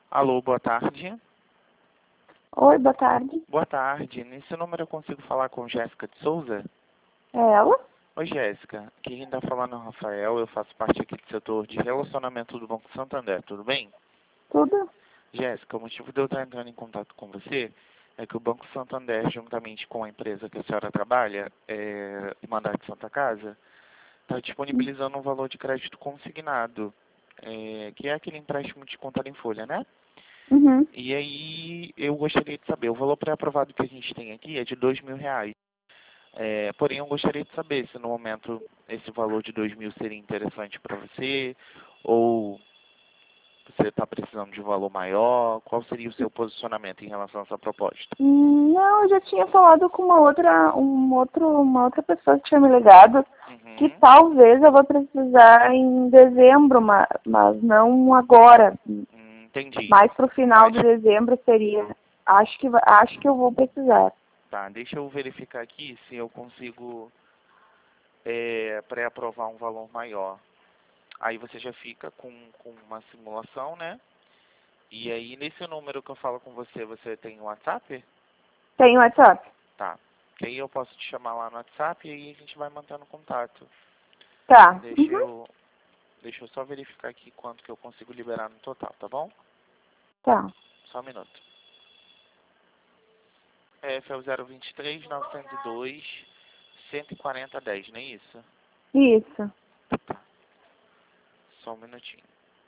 Alô, boa tarde. Oi, boa tarde. Boa tarde. Nesse número eu consigo falar com Jéssica de Souza? É ela? Oi, Jéssica. Quem está falando é o Rafael. Eu faço parte aqui do setor de relacionamento do Banco Santander. Tudo bem? Tudo? Jéssica, o motivo de eu estar entrando em contato com você é que o Banco Santander, juntamente com a empresa que a senhora trabalha, Mandato Santa Casa, está disponibilizando um valor de crédito consignado, que é aquele empréstimo de conta em folha, né? Uhum. E aí eu gostaria de saber, o valor pré-aprovado que a gente tem aqui é de R$ 2.000. Porém, eu gostaria de saber se no momento esse valor de 2.000 seria interessante para você, ou você está precisando de um valor maior, qual seria o seu posicionamento em relação a essa proposta? Não, eu já tinha falado com uma outra pessoa que tinha me ligado, que Uhum. talvez eu vou precisar em dezembro, mas não agora. Entendi. Mais pro final Mas, de dezembro seria. Acho que eu vou precisar. tá, deixa eu verificar aqui se eu consigo pré-aprovar um valor maior. Aí você já fica com uma simulação, né? E aí, nesse número que eu falo com você, você tem um WhatsApp? Tem WhatsApp? Tá. Que aí eu posso te chamar lá no WhatsApp e aí a gente vai mantendo contato. Tá. Deixa Uhum. eu, deixa eu só verificar aqui quanto que eu consigo liberar no total, tá bom? Tá. Só um minuto. Foi o 023 902 140 10, não é isso? Isso. Tá. Só um minutinho.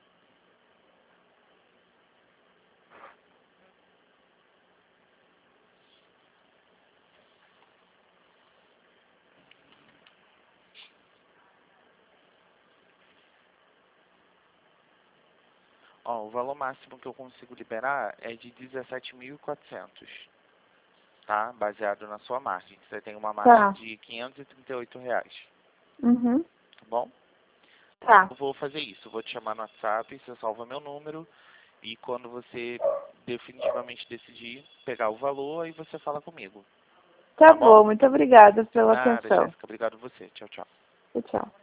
Ó, o valor máximo que eu consigo liberar é de 17.400, tá? Baseado na sua margem. Você tem uma margem Tá. de R$ 538, Uhum. tá bom? Tá. Eu vou fazer isso, vou te chamar no WhatsApp, você salva meu número e quando você definitivamente decidir pegar o valor, aí você fala comigo, Tá tá bom? bom, muito obrigada De pela nada, atenção. Jéssica. Obrigado a você. Tchau, tchau. Tchau.